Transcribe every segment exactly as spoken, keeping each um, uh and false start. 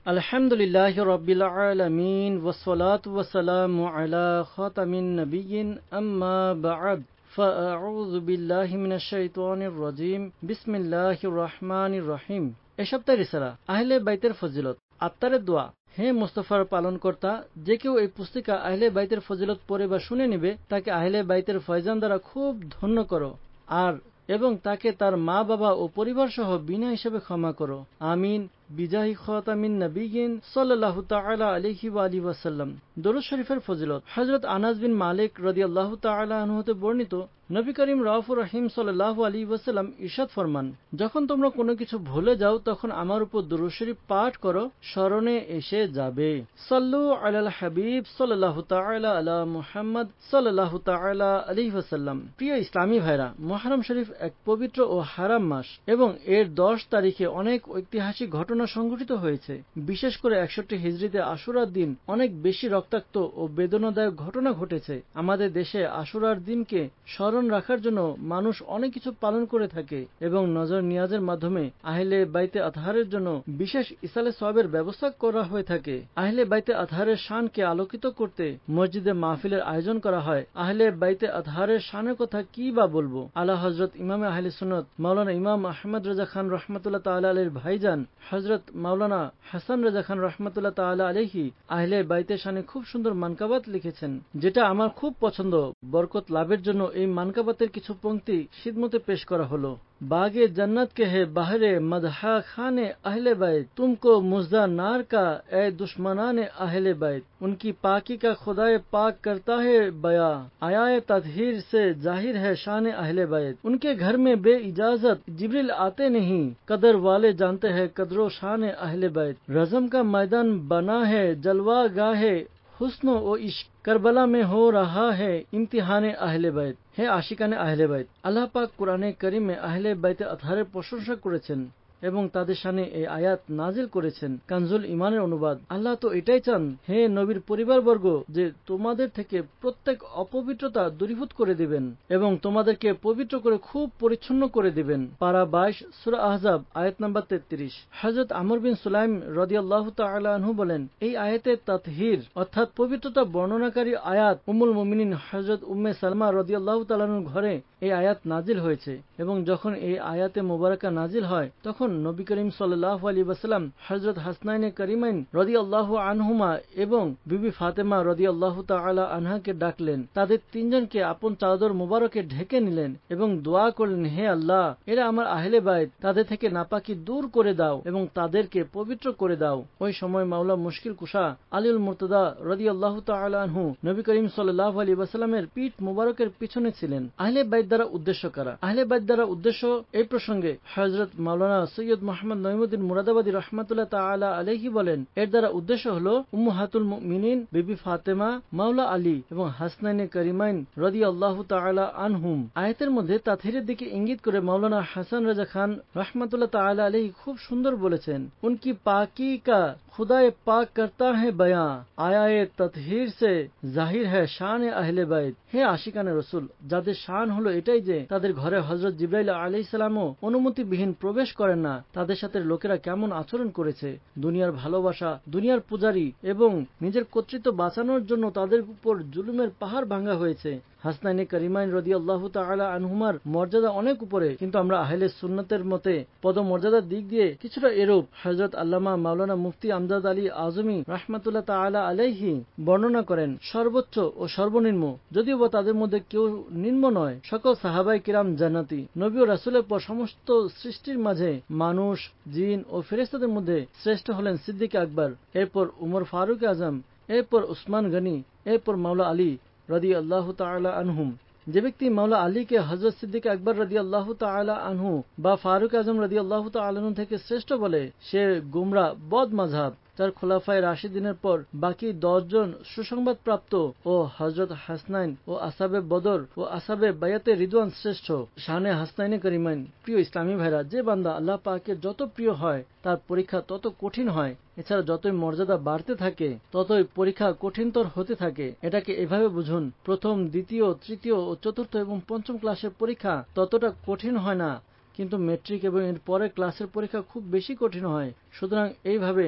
আলহামদুলিল্লাহি রাব্বিল আলামিন ওয়াসসালাতু ওয়াসসালামু আলা খাতামিন নাবিয়্যিন আম্মা বা'দ ফাআউযু বিল্লাহি মিনাশ শাইতানির রাজীম বিসমিল্লাহির রহমানির রহিম। এই সপ্তাহের রিসালা আহলে বাইতের ফজিলত, আত্মারের দোয়া। হে মুস্তাফার পালনকর্তা, যে কেউ এই পুস্তিকা আহলে বাইতের ফজিলত পড়ে বা শুনে নিবে তাকে আহলে বাইতের ফয়জান দ্বারা খুব ধন্য করো, আর এবং তাকে তার মা বাবা ও পরিবার সহ বিনা হিসেবে ক্ষমা করো। আমিন বিজাহি খাতামিন নবিয়্যিন সাল্লাল্লাহু তাআলা আলাইহি ওয়া আলিহি ওয়াসাল্লাম। দরুদ শরীফের ফজিলত। হযরত আনাস বিন মালিক রাদিয়াল্লাহু তাআলা আনহু হতে বর্ণিত, নবী করিম রাউফুর রহিম সাল্লাল্লাহু আলাইহি ওয়াসাল্লাম ইরশাদ ফরমান, যখন তোমরা কোনো কিছু ভুলে যাও তখন আমার উপর দরুদ শরীফ পাঠ করো, স্মরণে এসে যাবে। সাল্লু আলাল হাবিব সাল্লাল্লাহু তাআলা আলা মুহাম্মদ সাল্লাল্লাহু তাআলা আলাইহি ওয়াসাল্লাম। প্রিয় ইসলামী ভাইরা, মুহররম শরীফ এক পবিত্র ও হারাম মাস এবং এর দশ তারিখে অনেক ঐতিহাসিক ঘটনা সংঘটিত হয়েছে। বিশেষ করে একষট্টি হিজরিতে আশুরার দিন অনেক বেশি রক্তাক্ত ও বেদনাদায়ক ঘটনা ঘটেছে। আমাদের দেশে আশুরার দিনকে স্মরণ রাখার জন্য মানুষ অনেক কিছু পালন করে থাকে এবং নজর নিয়াজের মাধ্যমে আহলে বাইতে আতহারের জন্য বিশেষ ইসালে সওয়াবের ব্যবস্থা করা হয়ে থাকে। আহলে বাইতে আতহারের শানকে আলোকিত করতে মসজিদে মাহফিলের আয়োজন করা হয়। আহলে বাইতে আতহারের শানের কথা কি বা বলবো। আলা হযরত ইমামে আহলে সুন্নাত মাওলানা ইমাম আহমদ রেজা খান রহমাতুল্লাহ তাআলা আলাইহির ভাইজান হযরত মাওলানা হাসান রেজা খান রহমাতুল্লাহ তাআলা আলাইহি আহলে বাইতের শানে খুব সুন্দর মানকাবাত লিখেছেন, যেটা আমার খুব পছন্দ। বরকত লাভের জন্য এই মানকাবাতের কিছু পংক্তি খিদমতে পেশ করা হলো। बागे जन्नत के है बहरे मदहा खाने अहले बैत, तुमको मुज्दा नार का ए दुश्मनाने अहले बैत, उनकी पाकी का खुदाए पाक करता है बया, आयाए ततहीर से जाहिर है शान अहले बैत, उनके घर में बे इजाजत जिब्रिल आते नहीं, कदर वाले जानते हैं कदरो शान अहले बैत, रज़म का मैदान बना है जलवा गाहे हुस्न ও ইশক, কারবালা মে হো রাহা হ্যায় ইমতিহানে আহলে বাইত। হে আশিকানে আহলে বাইত, আল্লাহ পাক কোরআনে কারিমে আহলে বাইতে আতহারের প্রশংসা করেছেন এবং তাদের শানে এই আয়াত নাজিল করেছেন। কানজুল ইমানের অনুবাদ। আল্লাহ তো এটাই চান, হে নবীর পরিবারবর্গ, যে তোমাদের থেকে প্রত্যেক অপবিত্রতা দূরীভূত করে দিবেন এবং তোমাদেরকে পবিত্র করে খুব পরিচ্ছন্ন করে দিবেন। পারা বাইশ, সূরা আহজাব, আয়াত নাম্বার তেত্রিশ। হযরত আমর বিন সুলাইম রাদিয়াল্লাহু তাআলা আনহু বলেন, এই আয়াতে তাতহির অর্থাৎ পবিত্রতা বর্ণনাকারী আয়াত উম্মুল মুমিনিন হযরত উম্মে সালমা রাদিয়াল্লাহু তাআলার ঘরে এই আয়াত নাজিল হয়েছে এবং যখন এই আয়াতে মুবারাকা নাজিল হয় তখন নবী করিম সাল্লাল্লাহু আলাইহি ওয়াসাল্লাম হযরত হাসনাইনে কারিমাইন রাদিয়াল্লাহু আনহুমা এবং বিবি ফাতেমা রাদিয়াল্লাহু তাআলা আনহাকে ডাকলেন। তাদের তিনজনকে আপন চাদর মুবারকে ঢেকে নিলেন এবং দোয়া করলেন, হে আল্লাহ, এরা আমার আহলে বাইত, তাদের থেকে নাপাকি দূর করে দাও এবং তাদেরকে পবিত্র করে দাও। ওই সময় মাওলা মুশকিল কুশা আলীউল মুর্তদা রাদিয়াল্লাহু তাআলা আনহু নবী করিম সাল্লাল্লাহু আলাইহি ওয়াসাল্লামের পিঠ মুবারকের পিছনে ছিলেন। আহলে বাইত দ্বারা উদ্দেশ্য কারা? আহলে বাইত দ্বারা উদ্দেশ্য এই প্রসঙ্গে হযরত মাওলানা সৈয়দ মুহাম্মদ নঈমুদ্দিন মুরাদাবাদী রাহমাতুল্লাহ তাআলা আলাইহি বলেন, এর দ্বারা উদ্দেশ্য হলো উম্মাহাতুল মুমিনিন বিবি ফাতেমা, মাওলা আলী এবং হাসনাইনে কারিমাইন রাদিয়াল্লাহু তাআলা আনহুম। আয়াতের মধ্যে তাতহিরের দিকে ইঙ্গিত করে মাওলানা হাসান রাজা খান রাহমাতুল্লাহ তাআলা আলাইহি খুব সুন্দর বলেছেন, উনকি পাকি কা खुदाए पाक करता है बयां, आयाए ततहीर से जाहिर है शान अहले बैत। হে আশিকানে রসুল, যাদের শান হলো এটাই যে তাদের ঘরে হযরত জিবরাইল আলাইহিস সালামও অনুমতিবিহীন প্রবেশ করেন না। তাদের সাথে লোকেরা কেমন আচরণ করেছে, দুনিয়ার ভালোবাসা, দুনিয়ার পূজারী এবং নিজের কর্তৃত্ব বাঁচানোর জন্য তাদের উপর জুলুমের পাহাড় ভাঙা হয়েছে। হাসনাইনে কারিমাইন রাদিয়াল্লাহু তাআলা আনহুমার মর্যাদা অনেক উপরে, কিন্তু আমরা আহলে সুন্নতের মতে পদমর্যাদার দিক দিয়ে কিছুটা এরূপ। হযরত আল্লামা মাওলানা মুফতি আমজাদ আলী আজমি রাহমাতুল্লাহ তাআলা আলাইহি বর্ণনা করেন, সর্বোচ্চ ও সর্বনিম্ন, যদিও বা তাদের মধ্যে কেউ নিম্ন নয়, সকল সাহাবায়ে কিরাম জান্নাতি। নবী ও রাসূলের পর সমস্ত সৃষ্টির মাঝে মানুষ, জিন ও ফেরেশতাদের মধ্যে শ্রেষ্ঠ হলেন সিদ্দিক আকবর, এরপর উমর ফারুক আজম, এরপর উসমান গনি, এরপর মাওলা আলী রাদিয়াল্লাহু তাআলা আনহুম। যে ব্যক্তি মাওলা আলীকে হযরত সিদ্দিক আকবর রাদিয়াল্লাহু তাআলা আনহু বা ফারুক আজম রাদিয়াল্লাহু তাআলা আনহু থেকে শ্রেষ্ঠ বলে, সে গুমরা বদ মাযহাব। চার খোলাফায়ে রাশিদিনের পর বাকি দশ জন সুসংবাদ প্রাপ্ত ও হযরত হাসনাইন ও আসহাবে বদর ও আসহাবে বায়াতে রিদওয়ান শ্রেষ্ঠ। শানে হাসনাইনে কারিমাইন। প্রিয় ইসলামী ভাইরা, যে বান্দা আল্লাহ পাকের যত প্রিয় হয় তার পরীক্ষা তত কঠিন হয়। এছাড়া যতই মর্যাদা বাড়তে থাকে ততই পরীক্ষা কঠিনতর হতে থাকে। এটাকে এভাবে বুঝুন, প্রথম, দ্বিতীয়, তৃতীয় ও চতুর্থ এবং পঞ্চম ক্লাসের পরীক্ষা ততটা কঠিন হয় না, কিন্তু মেট্রিক এবং এর পরের ক্লাসের পরীক্ষা খুব বেশি কঠিন হয়। সুতরাং এইভাবে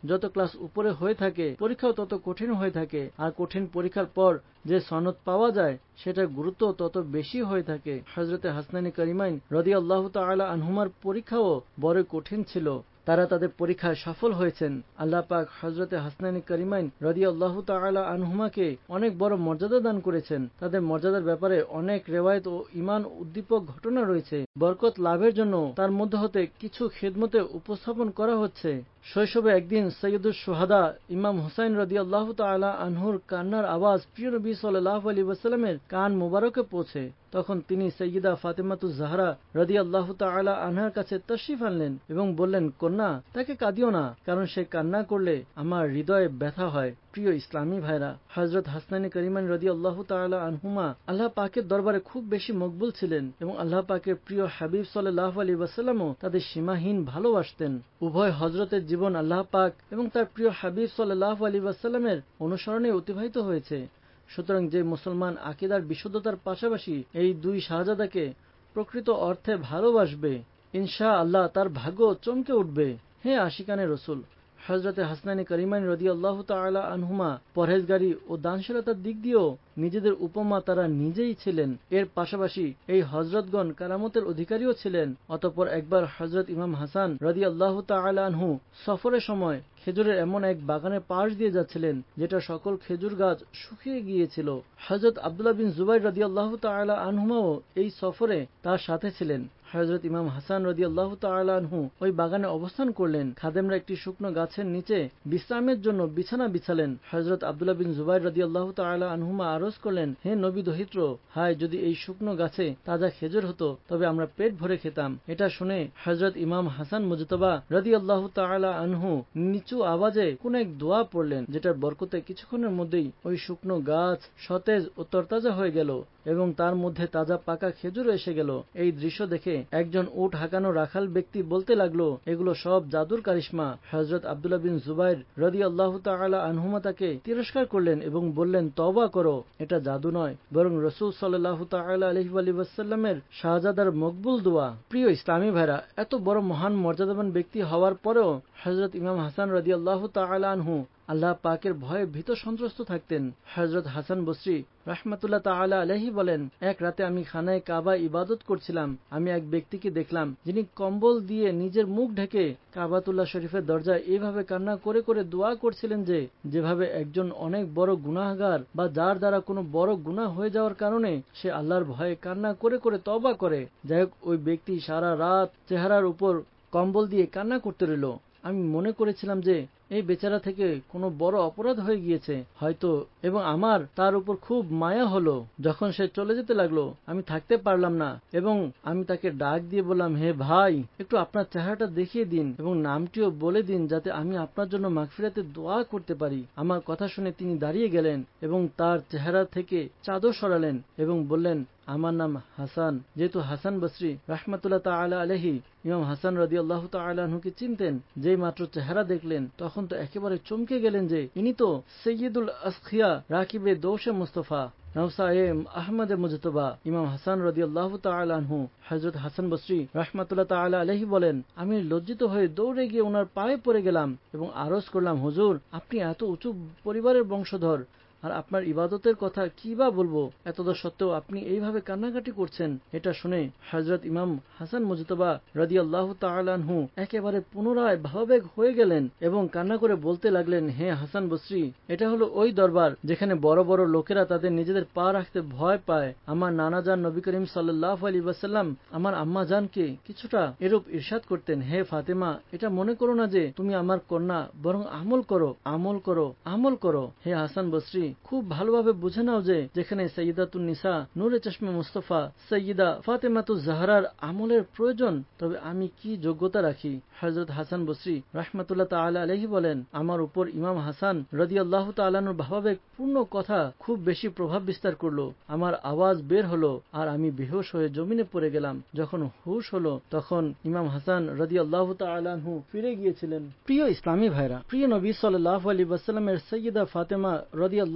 যত ক্লাস উপরে হয়ে থাকে পরীক্ষাও তত কঠিন হয়ে থাকে, আর কঠিন পরীক্ষার পর যে সনদ পাওয়া যায় সেটার গুরুত্ব তত বেশি হয়ে থাকে। হযরতে হাসনানী কারিমাইন রাদিয়াল্লাহু তাআলা আনহুমার পরীক্ষাও বড় কঠিন ছিল। তারা তাদের পরীক্ষায় সফল হয়েছেন। আল্লাহ পাক হযরতে হাসনানী কারিমাইন রাদিয়াল্লাহু তাআলা আনহুমাকে অনেক বড় মর্যাদা দান করেছেন। তাদের মর্যাদার ব্যাপারে অনেক রিওয়ায়াত ও ঈমান উদ্দীপক ঘটনা রয়েছে। বরকত লাভের জন্য তার মধ্য হতে কিছু খেদমতে উপস্থাপন করা হচ্ছে। শৈশবে একদিন সৈয়দুশ শুহাদা ইমাম হুসাইন রাদিয়াল্লাহু তাআলা আনহুর কান্নার আওয়াজ প্রিয় নবী সাল্লাল্লাহু আলাইহি ওয়াসাল্লামের কান মোবারকে পৌঁছে। তখন তিনি সাইয়্যিদা ফাতেমাতুজ জাহরা রাদিয়াল্লাহু তাআলা আনহার কাছে তাশরিফ আনলেন এবং বললেন, কন্যা, তাকে কাঁদিও না, কারণ সে কান্না করলে আমার হৃদয়ে ব্যথা হয়। প্রিয় ইসলামী ভাইরা, হযরত হাসনানী কারিমান রাদিয়াল্লাহু তাআলা আনহুমা আল্লাহ পাকের দরবারে খুব বেশি মকবুল ছিলেন এবং আল্লাহ পাকের প্রিয় হাবিব সাল্লাল্লাহু আলাইহি ওয়াসাল্লামও তাদের সীমাহীন ভালোবাসতেন। উভয় হযরতের জীবন আল্লাহ পাক এবং তার প্রিয় হাবিব সাল্লাল্লাহু আলাইহি ওয়াসাল্লামের অনুসরণে অতিবাহিত হয়েছে। সুতরাং যে মুসলমান আকীদার বিশুদ্ধতার পাশাপাশি এই দুই শাহজাদাকে প্রকৃত অর্থে ভালোবাসবে, ইনশাআল্লাহ তার ভাগ্য চমকে উঠবে। হে আশিকানে রাসূল, হযরতে হাসনানী কারিমাইন রাদিয়াল্লাহু তাআলা আনহুমা পরহেজগারি ও দানশীলতার দিক দিয়েও নিজেদের উপমা তারা নিজেই ছিলেন। এর পাশাপাশি এই হযরতগণ কারামতের অধিকারীও ছিলেন। অতঃপর একবার হযরত ইমাম হাসান রাদিয়াল্লাহু তাআলা আনহু সফরের সময় খেজুরের এমন এক বাগানের পাশ দিয়ে যাচ্ছিলেন যেটা সকল খেজুর গাছ শুকিয়ে গিয়েছিল। হযরত আব্দুল্লাহ বিন জুবাইর রাদিয়াল্লাহু তাআলা আনহুমাও এই সফরে তার সাথে ছিলেন। হযরত ইমাম হাসান রাদিয়াল্লাহু তাআলা আনহু ওই বাগানে অবস্থান করলেন। খাদেমরা একটি শুকনো গাছের নিচে বিশ্রামের জন্য বিছানা বিছালেন। হযরত আব্দুল্লাহ বিন জুবাইর রাদিয়াল্লাহু তাআলা আনহুমা আরজ করলেন, হে নবী দহিত্র, হায় যদি এই শুকনো গাছে তাজা খেজুর হতো তবে আমরা পেট ভরে খেতাম। এটা শুনে হযরত ইমাম হাসান মুজতবা রাদিয়াল্লাহু তাআলা আনহু নিচু আওয়াজে কোন এক দোয়া পড়লেন, যেটার বরকতে কিছুক্ষণের মধ্যেই ওই শুকনো গাছ সতেজ ও তরতাজা হয়ে গেল এবং তার মধ্যে তাজা পাকা খেজুর এসে গেল। এই দৃশ্য দেখে একজন উট হাঁকানো রাখাল ব্যক্তি বলতে লাগলো, এগুলো সব জাদুর কারিশমা। হযরত আব্দুল্লাহ বিন জুবাইর রাদিয়াল্লাহু তাআলা আনহুমা তাকে তিরস্কার করলেন এবং বললেন, তওবা করো, এটা জাদু নয়, বরং রাসূল সাল্লাল্লাহু তাআলা আলাইহি ওয়াসাল্লামের শাহজাদার মকবুল দোয়া। প্রিয় ইসলামী ভাইরা, এত বড় মহান মর্যাদাবান ব্যক্তি হওয়ার পরেও হযরত ইমাম হাসান রাদিয়াল্লাহু তাআলা আনহু আল্লাহ পাকের ভয়ে ভীত সন্ত্রস্ত থাকতেন। হযরত হাসান বসরি রাহমাতুল্লাহ তাআলা আলাইহি বলেন, এক রাতে আমি খানায় কাবা ইবাদত করছিলাম। আমি এক ব্যক্তিকে দেখলাম যিনি কম্বল দিয়ে নিজের মুখ ঢেকে কাবাতুল্লাহ শরীফের দরজায় এইভাবে কান্না করে করে দোয়া করছিলেন যে যেভাবে একজন অনেক বড় গুনাহগার বা যার দ্বারা কোনো বড় গুনাহ হয়ে যাওয়ার কারণে সে আল্লাহর ভয়ে কান্না করে করে তওবা করে। যাই হোক, ওই ব্যক্তি সারা রাত চেহারার উপর কম্বল দিয়ে কান্না করতে রইল। আমি মনে করেছিলাম যে এই বেচারা থেকে কোনো বড় অপরাধ হয়ে গিয়েছে হয়তো, এবং আমার তার উপর খুব মায়া হলো। যখন সে চলে যেতে লাগলো আমি থাকতে পারলাম না এবং আমি তাকে ডাক দিয়ে বললাম, হে ভাই, একটু আপনার চেহারাটা দেখিয়ে দিন এবং নামটিও বলে দিন যাতে আমি আপনার জন্য মাগফিরাতের দোয়া করতে পারি। আমার কথা শুনে তিনি দাঁড়িয়ে গেলেন এবং তার চেহারা থেকে চাদর সরালেন এবং বললেন, আমার নাম হাসান। যেহেতু হাসান বসরি রাহমাতুল্লাহ তাআলা আলাইহি ইমাম হাসান রাদিয়াল্লাহু তাআলা আনহুকে চিনতেন, যেই মাত্র চেহারা দেখলেন তখন তো একেবারে চমকে গেলেন যে ইনি তো সৈয়দুল আসখিয়া রাকিবে দৌশে মুস্তাফা নওসায়ে আহমদ মুজতবা ইমাম হাসান রাদিয়াল্লাহু তাআলা আনহু। হযরত হাসান বসরি রাহমাতুল্লাহ তাআলা আলাইহি বলেন, আমি লজ্জিত হয়ে দৌড়ে গিয়ে ওনার পায়ে পড়ে গেলাম এবং আরজ করলাম, হুজুর, আপনি এত উঁচু পরিবারের বংশধর আর আপনার ইবাদতের কথা কি বা বলবো, এতদ সত্ত্বেও আপনি এইভাবে কান্নাকাটি করছেন। এটা শুনে হযরত ইমাম হাসান মুজতবা রাদিয়াল্লাহু তাআলা আনহু একেবারে পুনরায় ভাবাবেগ হয়ে গেলেন এবং কান্না করে বলতে লাগলেন, হে হাসান বসরি, এটা হলো ওই দরবার যেখানে বড় বড় লোকেরা তাদের নিজেদের পা রাখতে ভয় পায়। আমার নানা জান নবী করিম সাল্লাল্লাহু আলাইহি ওয়াসাল্লাম আমার আম্মা জানকে কিছুটা এরূপ ইরশাদ করতেন, হে ফাতেমা, এটা মনে করো না যে তুমি আমার কন্যা, বরং আমল করো, আমল করো, আমল করো। হে হাসান বসরি, খুব ভালোভাবে বুঝে নাও যে যেখানে সাইয়্যিদাতুন নিসা নূরে চশমে মুস্তাফা সাইয়্যিদা ফাতেমাতুজ জাহরার আমলের প্রয়োজন, তবে আমি কি যোগ্যতা রাখি। হযরত হাসান বসরি রাহমাতুল্লাহ তাআলা আলাইহি বলেন, আমার উপর ইমাম হাসান রাদিয়াল্লাহু তাআলা আনহুর ভাবাবেগ পূর্ণ কথা খুব বেশি প্রভাব বিস্তার করলো। আমার আওয়াজ বের হলো আর আমি বেহুশ হয়ে জমিনে পড়ে গেলাম। যখন হুশ হলো তখন ইমাম হাসান রাদিয়াল্লাহু তাআলা আনহু ফিরে গিয়েছিলেন। প্রিয় ইসলামী ভাইরা, প্রিয় নবী সাল্লাল্লাহু আলাইহি ওয়াসাল্লামের সাইয়্যিদা ফাতেমা রাদিয়াল্লাহু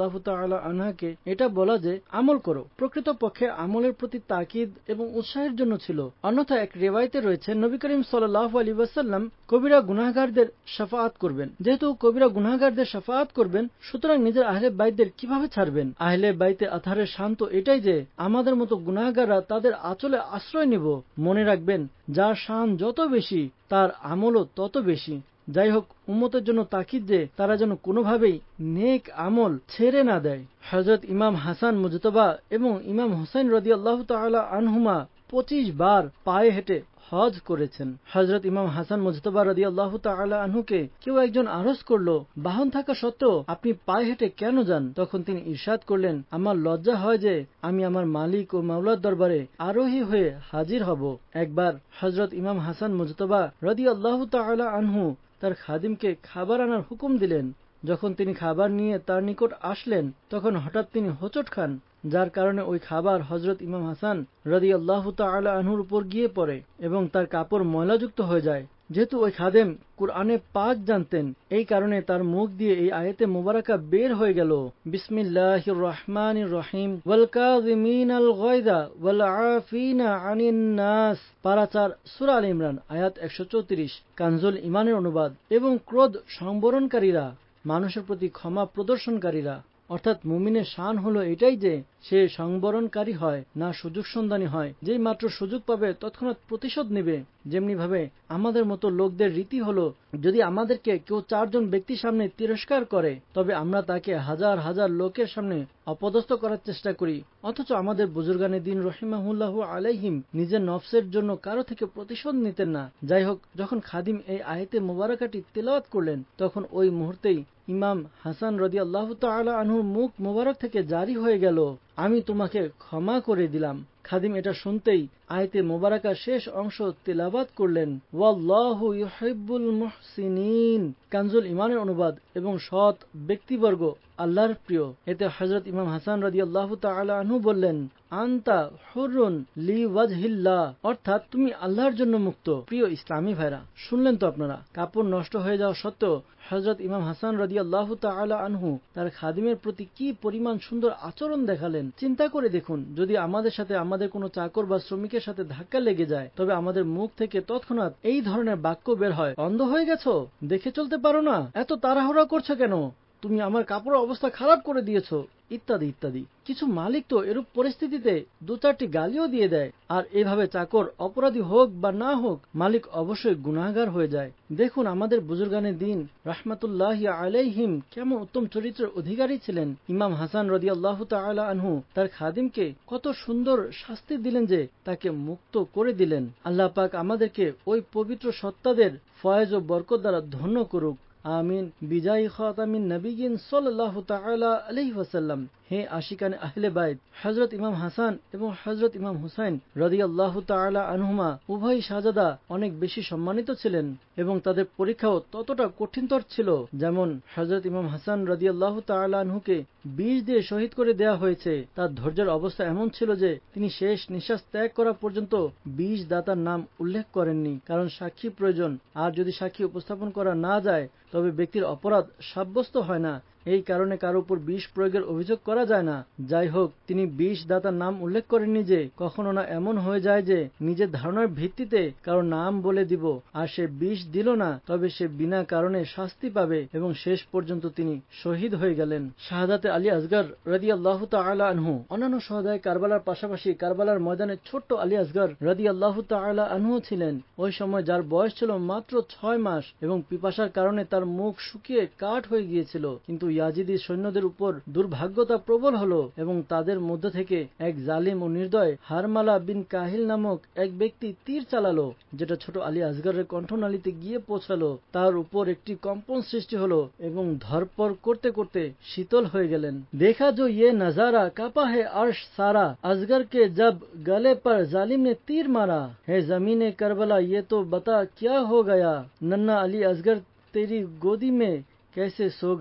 রাদিয়াল্লাহু তাআলা আনহাকে এটা বলা যে আমল করো, প্রকৃতপক্ষে আমলের প্রতি তাকিদ এবং উৎসাহের জন্য ছিল। অন্যথায় এক রিওয়ায়াতে রয়েছে নবী করিম সাল্লাল্লাহু আলাইহি ওয়াসাল্লাম কবিরা গুনাহগারদের শাফাআত করবেন। যেহেতু কবিরা গুনাহগারদের শাফাআত করবেন, সুতরাং নিজের আহলে বাইতদের কিভাবে ছাড়বেন? আহলে বাইতে আতহারের শান্ত এটাই যে আমাদের মতো গুনাহগাররা তাদের আঁচলে আশ্রয় নিব। মনে রাখবেন, যার শান যত বেশি তার আমলও তত বেশি। যাই হোক, উম্মতের জন্য তাকিদ যে তারা যেন কোনোভাবেই নেক আমল ছেড়ে না দেয়। হযরত ইমাম হাসান মুজতবা এবং ইমাম হুসাইন রাদিয়াল্লাহু তাআলা আনহুমা পঁচিশ বার পায়ে হেঁটে হজ করেছেন। হযরত ইমাম হাসান মুজতবা রাদিয়াল্লাহু তাআলা আনহুকে কেউ একজন আরজ করল, বাহন থাকা সত্ত্বেও আপনি পায়ে হেঁটে কেন যান? তখন তিনি ইরশাদ করলেন, আমার লজ্জা হয় যে আমি আমার মালিক ও মাওলার দরবারে আরোহী হয়ে হাজির হব। একবার হযরত ইমাম হাসান মুজতবা রাদিয়াল্লাহু তাআলা আনহু তার খাদিমকে খাবার আনার হুকুম দিলেন। যখন তিনি খাবার নিয়ে তার নিকট আসলেন, তখন হঠাৎ তিনি হোঁচট খান, যার কারণে ওই খাবার হযরত ইমাম হাসান রাদিয়াল্লাহু তাআলা আনহুর উপর গিয়ে পড়ে এবং তার কাপড় ময়লাযুক্ত হয়ে যায়। যেহেতু ওই খাদেম কুরআনে পাক জানতেন, এই কারণে তার মুখ দিয়ে এই আয়াতে মুবারাকা বের হয়ে গেল, বিসমিল্লাহির রহমানির রহিম, ওয়াল কাযিমিনাল গায়যা ওয়াল আফিনা আনিন নাস। পারা চার, সূরা আলে ইমরান, আয়াত একশো চৌত্রিশ। কানজুল ইমানের অনুবাদ, এবং ক্রোধ সংবরণকারীরা, মানুষের প্রতি ক্ষমা প্রদর্শনকারীরা। অর্থাৎ মুমিনের শান হলো এটাই যে সে সংবরণকারী হয় না সুযোগ সন্ধানী হয়। যেই মাত্র সুযোগ পাবে তৎক্ষণাৎ প্রতিশোধ নেবে। যেমনি ভাবে আমাদের মতো লোকদের রীতি হলো, যদি আমাদেরকে কেউ চারজন ব্যক্তির সামনে তিরস্কার করে, তবে আমরা তাকে হাজার হাজার লোকের সামনে অপদস্থ করার চেষ্টা করি। অথচ আমাদের বুজুর্গানে দিন রহিমাহুল্লাহু আলাইহিম নিজের নফসের জন্য কারো থেকে প্রতিশোধ নিতেন না। যাই হোক, যখন খাদিম এই আয়াতে মুবারাকাটি তেলাওয়াত করলেন, তখন ওই মুহূর্তেই ইমাম হাসান রাদিয়াল্লাহু তাআলা আনহুর মুখ মুবারক থেকে জারি হয়ে গেল, আমি তোমাকে ক্ষমা করে দিলাম। খাদিম এটা শুনতেই আয়াতে মুবারাকার শেষ অংশ তিলাওয়াত করলেন, ওয়াল্লাহু ইউহিব্বুল মুহসিনিন। কানজুল ইমানের অনুবাদ, এবং সৎ ব্যক্তিবর্গ আল্লাহর প্রিয়। এতে হযরত ইমাম হাসান রাদিয়াল্লাহু তাআলা আনহু বললেন, আনতা হুরুন লি ওয়াজহিল্লাহ, অর্থাৎ তুমি আল্লাহর জন্য মুক্ত। প্রিয় ইসলামী ভাইরা, শুনলেন তো আপনারা, কাপড় নষ্ট হয়ে যাওয়া সত্ত্বেও হযরত ইমাম হাসান রাদিয়াল্লাহু তাআলা আনহু তার খাদিমের প্রতি কি পরিমাণ সুন্দর আচরণ দেখালেন। চিন্তা করে দেখুন, যদি আমাদের সাথে আমাদের কোনো চাকর বা শ্রমিকের সাথে ধাক্কা লেগে যায়, তবে আমাদের মুখ থেকে তৎক্ষণাৎ এই ধরনের বাক্য বের হয়, অন্ধ হয়ে গেছো, দেখে চলতে পারো না, এত তাড়াহুড়া করছো কেন, তুমি আমার কাপড়ের অবস্থা খারাপ করে দিয়েছো, ইত্যাদি ইত্যাদি। কিছু মালিক তো এরূপ পরিস্থিতিতে দু চারটি গালিও দিয়ে দেয়। আর এভাবে চাকর অপরাধী হোক বা না হোক, মালিক অবশ্যই গুনাহগার হয়ে যায়। দেখুন আমাদের বুজুর্গানে দিন রাহমাতুল্লাহি আলাইহিম কেমন উত্তম চরিত্রের অধিকারী ছিলেন। ইমাম হাসান রাদিয়াল্লাহু তাআলা আনহু তার খাদিমকে কত সুন্দর শাস্তি দিলেন যে তাকে মুক্ত করে দিলেন। আল্লাহ পাক আমাদেরকে ওই পবিত্র সত্তাদের ফয়েজ ও বরকত দ্বারা ধন্য করুক, আমিন। বিজয় খাতামিন নবিয়িন সাল্লাল্লাহু তাআলা আলাইহি ওয়াসাল্লাম। হে আশিকানে আহলে বাইত, হযরত ইমাম হাসান এবং হযরত ইমাম হুসাইন রাদিয়াল্লাহু তাআলা আনহুমা উভয় শাহজাদা অনেক বেশি সম্মানিত ছিলেন এবং তাদের পরীক্ষাও ততটা কঠিনতর ছিল। যেমন হযরত ইমাম হাসান রাদিয়াল্লাহু তাআলা আনহুকে বিষ দিয়ে শহীদ করে দেয়া হয়েছে। তার ধৈর্যের অবস্থা এমন ছিল যে তিনি শেষ নিঃশ্বাস ত্যাগ করা পর্যন্ত বিষ দাতার নাম উল্লেখ করেননি, কারণ সাক্ষী প্রয়োজন। আর যদি সাক্ষী উপস্থাপন করা না যায়, তবে ব্যক্তির অপরাধ সাব্যস্ত হয় না। এই কারণে কারো উপর বিষ প্রয়োগের অভিযোগ করা যায় না। যাই হোক, তিনি বিষ দাতার নাম উল্লেখ করেননি যে কখনো না এমন হয়ে যায় যে নিজের ধারণার ভিত্তিতে কারো নাম বলে দিব আর সে বিষ দিল না, তবে সে বিনা কারণে শাস্তি পাবে এবং শেষ পর্যন্ত তিনি শহীদ হয়ে গেলেন। শাহাদাতে আলী আসগর রাদিয়াল্লাহু তাআলা আনহু অন্যান্য শহদায়ে কারবালার পাশাপাশি কারবালার ময়দানে ছোট্ট আলী আসগর রাদিয়াল্লাহু তাআলা আনহু ছিলেন। ওই সময় যার বয়স ছিল মাত্র ছয় মাস এবং পিপাসার কারণে তার মুখ শুকিয়ে কাঠ হয়ে গিয়েছিল। কিন্তু ইয়াজিদি সৈন্যদের উপর দুর্ভাগ্যতা প্রবল হলো এবং তাদের মধ্য থেকে এক জালিম ও নির্দয় হারমালা বিন কাহিল নামক এক ব্যক্তি তীর চালালো, যেটা ছোট আলী আসগরের কণ্ঠনালীতে গিয়ে পৌঁছালো। তার উপর একটি কম্পন সৃষ্টি হলো এবং ধরপড় করতে করতে শীতল হয়ে গেলেন। দেখা जो ये नजारा कापा है अर्श सारा, असगर के जब गले पर जालिम ने तीर मारा, है जमीन करबला ये तो बता क्या हो गया, नन्ना अली असगर तेरी गोदी में कैसे सो गया।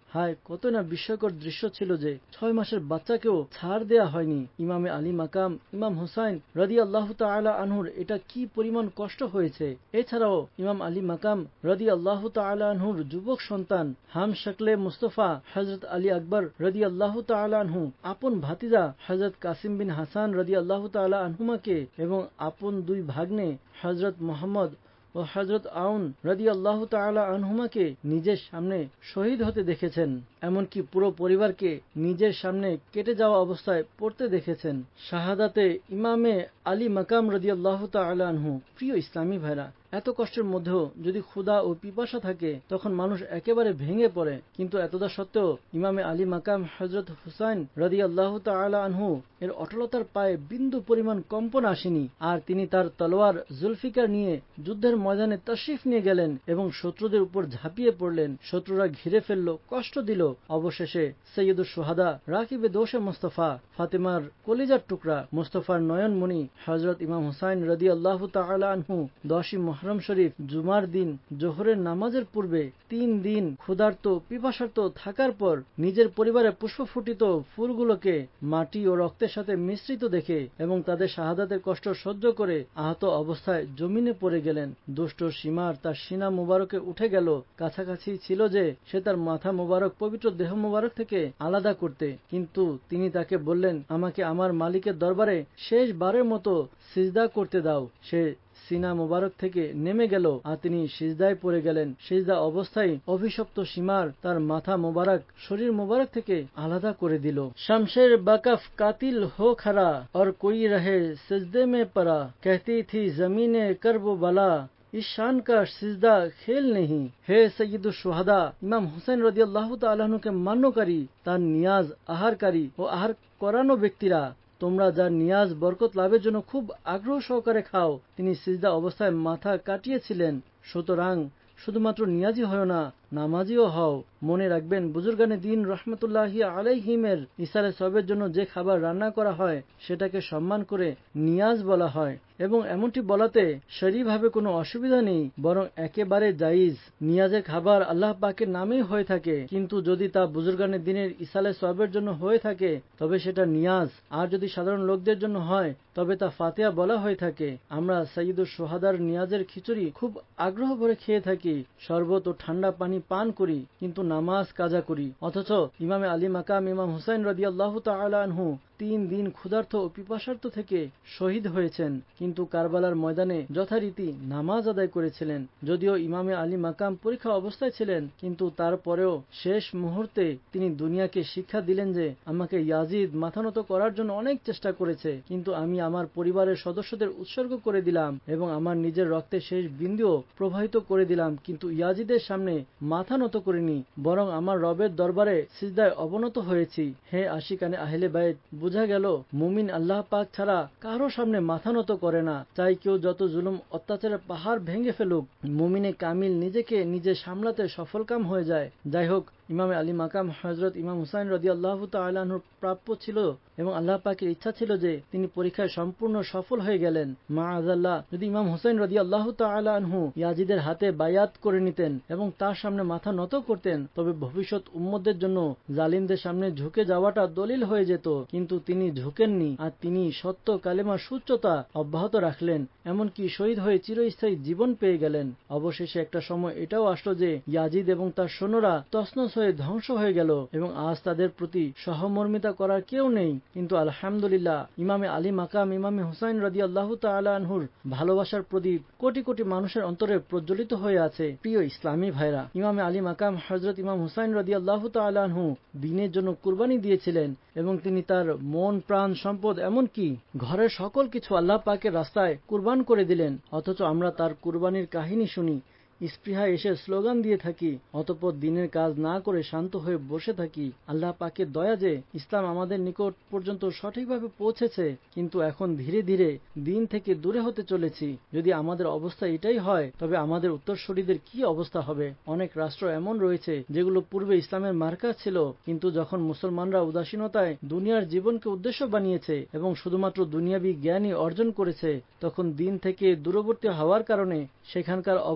হায়, কত না বিস্ময়কর দৃশ্য ছিল যে ছয় মাসের বাচ্চাকেও ছাড় দেয়া হয়নি। ইমামে আলী মাকাম ইমাম হুসাইন রাদিয়াল্লাহু তাআলা আনহুর এটা কি পরিমাণ কষ্ট হয়েছে। এছাড়াও ইমাম আলী মাকাম রাদিয়াল্লাহু তাআলা আনহুর যুবক সন্তান হাম শকলে মুস্তফা হযরত আলী আকবর রাদিয়াল্লাহু তাআলা আনহু আপন ভাতিজা হযরত কাসিম বিন হাসান রাদিয়াল্লাহু তাআলা আনহুমাকে এবং আপন দুই ভাগ্নে হযরত মুহাম্মদ ও হযরত আউন রাদিয়াল্লাহু তাআলা আনহুমাকে নিজের সামনে শহীদ হতে দেখেছেন। এমনকি পুরো পরিবারকে নিজের সামনে কেটে যাওয়া অবস্থায় পড়তে দেখেছেন। শাহাদাতে ইমামে আলী মাকাম রাদিয়াল্লাহু তাআলা আনহু। প্রিয় ইসলামী ভাইরা, এত কষ্টের মধ্যেও যদি ক্ষুধা ও পিপাসা থাকে তখন মানুষ একেবারে ভেঙে পড়ে, কিন্তু এতদা সত্ত্বেও ইমামে আলী মাকাম হযরত হুসাইন রাদিয়াল্লাহু তাআলা আনহু এর অটলতার পায়ে বিন্দু পরিমাণ কম্পন আসেনি, আর তিনি তার তলোয়ার জুলফিকার নিয়ে যুদ্ধের ময়দানে তাশরিফ নিয়ে গেলেন এবং শত্রুদের উপর ঝাঁপিয়ে পড়লেন। শত্রুরা ঘিরে ফেলল, কষ্ট দিল। অবশেষে সৈয়দুশ শুহাদা রাকিবে দোষে মুস্তাফা, ফাতেমার কলিজার টুকরা, মুস্তাফার নয়নমণি হযরত ইমাম হুসাইন রাদিয়াল্লাহু তাআলা আনহু দশই মুহররম শরীফ জুমার দিন জোহরের নামাজের পূর্বে তিন দিন ক্ষুধার্ত পিপাসার্ত থাকার পর নিজের পরিবারে পুষ্পফুটিত ফুলগুলোকে মাটি ও রক্তের সাথে মিশ্রিত দেখে এবং তাদের শাহাদাতের কষ্ট সহ্য করে আহত অবস্থায় জমিনে পড়ে গেলেন। দুষ্ট সীমার তার সিনা মুবারকে উঠে গেল। কাছাকাছি ছিল যে সে তার মাথা মুবারক পবিত্র দেহ মুবারক থেকে আলাদা করতে, কিন্তু তিনি তাকে বললেন, আমাকে আমার মালিকের দরবারে শেষবারের মতো সিজদা করতে দাও। সে সিনা মুবারক থেকে নেমে গেল আর তিনি সিজদায় পড়ে গেলেন। সিজদা অবস্থায় অভিশপ্ত সীমার তার মাথা মুবারক শরীর মুবারক থেকে আলাদা করে দিল। শমশের বাকফ কাতিল হো খরা और कोई रहे सिजदे में पड़ा, कहती थी जमीने कर्ब बला, इस शान का सिजदा खेल नहीं। হে সৈয়দুশ শুহাদা ইমাম হুসাইন রাদিয়াল্লাহু তাআলা আনহুকে মান্যকারী, তার নিয়াজ আহারকারী ও আহার করানো ব্যক্তিরা, তোমরা যার নিয়াজ বরকত লাভের জন্য খুব আগ্রহ সহকারে খাও, তিনি সিজদা অবস্থায় মাথা কাটিয়েছিলেন। সুতরাং শুধুমাত্র নিয়াজি হয় না, নামাজিও হও। মনে রাখবেন, বুজুর্গানে দিন রহমতুল্লাহি আলাইহিমের ইসালে সবের জন্য যে খাবার রান্না করা হয় সেটাকে সম্মান করে নিয়াজ বলা হয়, এবং এমনটি বলাতে শরীভাবে কোনো অসুবিধা নেই, বরং একেবারে জায়েজ। নিয়াজের খাবার আল্লাহ পাকের নামেই হয়ে থাকে, কিন্তু যদি তা বুজুর্গানের দিনের ইসালে সবের জন্য হয়ে থাকে তবে সেটা নিয়াজ, আর যদি সাধারণ লোকদের জন্য হয় তবে তা ফাতিহা বলা হয়ে থাকে। আমরা সৈয়দুশ শুহাদার নিয়াজের খিচুড়ি খুব আগ্রহ ভরে খেয়ে থাকি, শরবত ও ঠান্ডা পানি পান করি, কিন্তু নামাজ কাজা করি। অথচ ইমামে আলী মাকাম ইমাম হুসাইন রাদিয়াল্লাহু তাআলা আনহু তিন দিন ক্ষুধার্ত ও পিপাসার্ত থেকে শহীদ হয়েছেন, কিন্তু কারবালার ময়দানে যথারীতি নামাজ আদায় করেছিলেন। যদিও ইমামে আলী মাকাম পরীক্ষা অবস্থায় ছিলেন, কিন্তু তারপরেও শেষ মুহূর্তে তিনি দুনিয়াকে শিক্ষা দিলেন যে আমাকে ইয়াজিদ মাথানত করার জন্য অনেক চেষ্টা করেছে, কিন্তু আমি আমার পরিবারের সদস্যদের উৎসর্গ করে দিলাম এবং আমার নিজের রক্তে শেষ বিন্দুও প্রবাহিত করে দিলাম, কিন্তু ইয়াজিদের সামনে মাথা নত করিনি, বরং আমার রবের দরবারে সিজদায় অবনত হয়েছি। হে আশিকানে আহলে বাইত, বোঝা গেল মুমিন আল্লাহ পাক ছাড়া কারো সামনে মাথা নত করে না। চাই কেউ যত জুলুম অত্যাচারের পাহাড় ভেঙে ফেলুক, মুমিনে কামিল নিজেকে নিজে সামলাতে সফলকাম হয়ে যায়। যাই হোক, ইমামে আলী মাকাম হযরত ইমাম হুসাইন রাদিয়াল্লাহু তাআলা আনহুর প্রাপ্য ছিল এবং আল্লাহ পাকের ইচ্ছা ছিল যে তিনি পরীক্ষায় সম্পূর্ণ সফল হয়ে গেলেন। মাআযাল্লাহ, যদি ইমাম হুসাইন রাদিয়াল্লাহু তাআলা আনহু ইয়াজিদের হাতে বায়াত করে নিতেন এবং তার সামনে মাথা নত করতেন, তবে ভবিষ্যৎ উম্মতদের জন্য জালিমদের সামনে ঝুঁকে যাওয়াটা দলিল হয়ে যেত, কিন্তু তিনি ঝুঁকেননি, আর তিনি সত্য কালেমার সুচ্চতা অব্যাহত রাখলেন, এমনকি শহীদ হয়ে চিরস্থায়ী জীবন পেয়ে গেলেন। অবশেষে একটা সময় এটাও আসলো যে ইয়াজিদ এবং তার সৈন্যরা তছনছ হয়ে ধ্বংস হয়ে গেল এবং আজ তাদের প্রতি সহমর্মিতা করার কেউ নেই। কিন্তু আলহামদুলিল্লাহ, ইমামে আলী মাকাম ইমামে হুসাইন রাদিয়াল্লাহু তাআলা আনহুর ভালোবাসার প্রদীপ কোটি কোটি মানুষের অন্তরে প্রজ্বলিত হয়ে আছে। প্রিয় ইসলামী ভাইরা, ইমামে আলী মাকাম হযরত ইমাম হুসাইন রাদিয়াল্লাহু তাআলা আনহু দ্বীনের জন্য কুরবানি দিয়েছিলেন এবং তিনি তার মন প্রাণ সম্পদ এমনকি ঘরের সকল কিছু আল্লাহ পাকের রাস্তায় কুরবান করে দিলেন। অথচ আমরা তার কুরবানির কাহিনী শুনি, স্পৃহায় এসে স্লোগান দিয়ে থাকি, অতঃপর দিনের কাজ না করে শান্ত হয়ে বসে থাকি। আল্লাহ পাকের দয়া যে ইসলাম আমাদের নিকট পর্যন্ত সঠিকভাবে পৌঁছেছে, কিন্তু এখন ধীরে ধীরে দিন থেকে দূরে হতে চলেছি। যদি আমাদের অবস্থা এটাই হয় তবে আমাদের উত্তরসূরিদের কি অবস্থা হবে? অনেক রাষ্ট্র এমন রয়েছে যেগুলো পূর্বে ইসলামের মার্কা ছিল, কিন্তু যখন মুসলমানরা উদাসীনতায় দুনিয়ার জীবনকে উদ্দেশ্য বানিয়েছে এবং শুধুমাত্র দুনিয়াবি জ্ঞানই অর্জন করেছে, তখন দিন থেকে দূরবর্তী হওয়ার কারণে সেখানকার অবস্থিত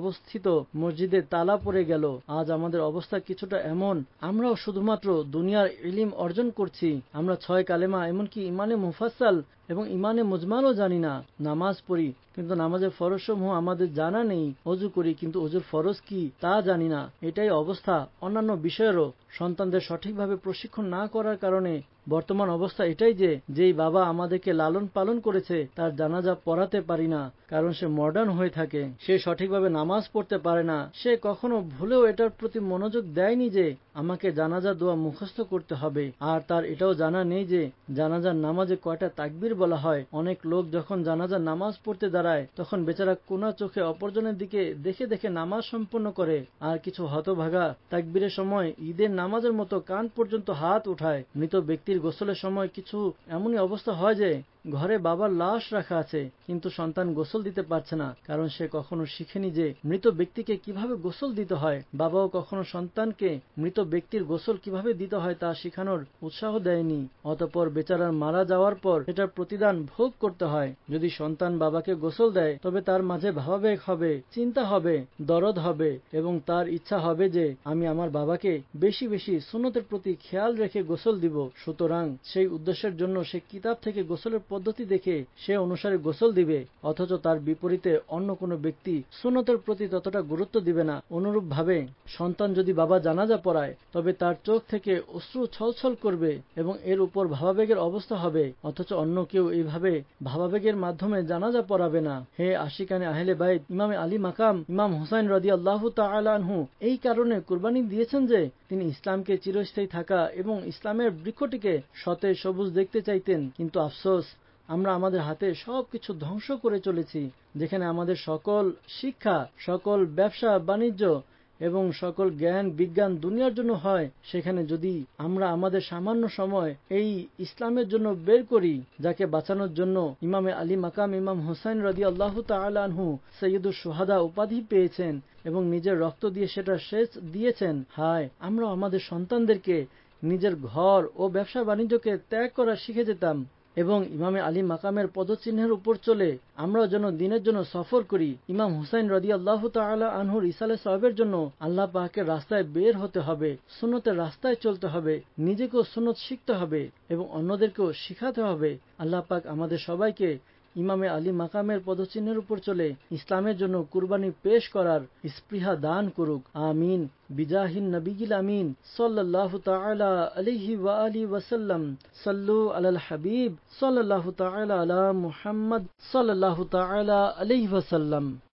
হয়তো মসজিদে তালা পড়ে গেল। আজ আমাদের অবস্থা কিছুটা এমন, আমরাও শুধুমাত্র দুনিয়ার ইলম অর্জন করছি। আমরা ছয় কালেমা এমনকি ইমানে মুফাসসাল এবং ইমানে মুজমালও জানি না। নামাজ পড়ি কিন্তু নামাজের ফরজ সমূহ আমাদের জানা নেই। অজু করি কিন্তু অজুর ফরজ কি তা জানি না। এটাই অবস্থা অন্যান্য বিষয়েরও। সন্তানদের সঠিকভাবে প্রশিক্ষণ না করার কারণে বর্তমান অবস্থা এটাই যে যেই বাবা আমাদেরকে লালন পালন করেছে তার জানাজা পড়াতে পারি না, কারণ সে মডার্ন হয়ে থাকে। সে সঠিকভাবে নামাজ পড়তে পারে না। সে কখনো ভুলেও এটার প্রতি মনোযোগ দেয়নি যে আমাকে জানাজা দোয়া মুখস্থ করতে হবে। আর তার এটাও জানা নেই যে জানাজার নামাজে কয়টা তাকবীর বলা হয়। অনেক লোক যখন জানাজার নামাজ পড়তে দাঁড়ায় তখন বেচারা কোনা চোখে অপরজনের দিকে দেখে দেখে নামাজ সম্পন্ন করে। আর কিছু হতভাগা তাকবীরের সময় ঈদের নামাজের মতো কান পর্যন্ত হাত উঠায়। মৃত ব্যক্তির গোসলের সময় কিছু এমনই অবস্থা হয় যে ঘরে বাবার লাশ রাখা আছে কিন্তু সন্তান গোসল দিতে পারছে না, কারণ সে কখনো শিখেনি যে মৃত ব্যক্তিকে কিভাবে গোসল দিতে হয়। বাবাও কখনো সন্তানকে মৃত ব্যক্তির গোসল কিভাবে দিতে হয় তা শেখানোর উৎসাহ দেয়নি। অতঃপর বেচারার মারা যাওয়ার পর এটার প্রতিদান ভোগ করতে হয়। যদি সন্তান বাবাকে গোসল দেয় তবে তার মাঝে ভাবাবেগ হবে, চিন্তা হবে, দরদ হবে এবং তার ইচ্ছা হবে যে আমি আমার বাবাকে বেশি বেশি সুন্নতের প্রতি খেয়াল রেখে গোসল দিব। সুতরাং সেই উদ্দেশ্যের জন্য সে কিতাব থেকে গোসলের পদ্ধতি দেখে সে অনুসারে গোসল দিবে, অথচ তার বিপরীতে অন্য কোনো ব্যক্তি সুন্নতের প্রতি ততটা গুরুত্ব দিবে না। অনুরূপভাবে সন্তান যদি বাবা জানাজা পড়ায় তবে তার চোখ থেকে অশ্রু ছলছল করবে এবং এর উপর ভাবাবেগের অবস্থা হবে, অথচ অন্য কেউ এইভাবে ভাবাবেগের মাধ্যমে জানাজা পড়াবে না। হে আশিকানে আহলে বাইত, ইমামে আলী মাকাম ইমাম হুসাইন রাদিয়াল্লাহু তাআলা আনহু এই কারণে কুরবানি দিয়েছেন যে তিনি ইসলামকে চিরস্থায়ী থাকা এবং ইসলামের বৃক্ষটিকে সতেজ সবুজ দেখতে চাইতেন। কিন্তু আফসোস, আমরা আমাদের হাতে সবকিছু ধ্বংস করে চলেছি। যেখানে আমাদের সকল শিক্ষা, সকল ব্যবসা বাণিজ্য এবং সকল জ্ঞান বিজ্ঞান দুনিয়ার জন্য হয়, সেখানে যদি আমরা আমাদের সামান্য সময় এই ইসলামের জন্য বের করি, যাকে বাঁচানোর জন্য ইমামে আলী মাকাম ইমাম হুসাইন রাদিয়াল্লাহু তাআলা আনহু সৈয়দুশ শুহাদা উপাধি পেয়েছেন এবং নিজের রক্ত দিয়ে সেটা শেষ দিয়েছেন, হায় আমরা আমাদের সন্তানদেরকে নিজের ঘর ও ব্যবসা বাণিজ্যকে ত্যাগ করা শিখে যেতাম এবং ইমামে আলী মাকামের পদচিহ্নের উপর চলে আমরা যেন দিনের জন্য সফর করি। ইমাম হুসাইন রাদিয়াল্লাহু তাআলা আনহুর ইসালে সওয়াবের জন্য আল্লাহ পাকের রাস্তায় বের হতে হবে, সুন্নতের রাস্তায় চলতে হবে, নিজেকেও সুন্নত শিখতে হবে এবং অন্যদেরকেও শিখাতে হবে। আল্লাহ পাক আমাদের সবাইকে ইমামে আলী মাকামের পদচিহ্নের উপর চলে ইসলামের জন্য কুরবানি পেশ করার স্পৃহা দান করুক। আমিন। বিজাহিন নবিয়িল আমিন সাল্লাল্লাহু তাআলা আলাইহি ওয়া আলিহি ওয়াসাল্লাম। সাল্লু আলাল হাবিব সাল্লাল্লাহু তাআলা আলা মুহাম্মদ সাল্লাল্লাহু তাআলা আলাইহি ওয়াসাল্লাম।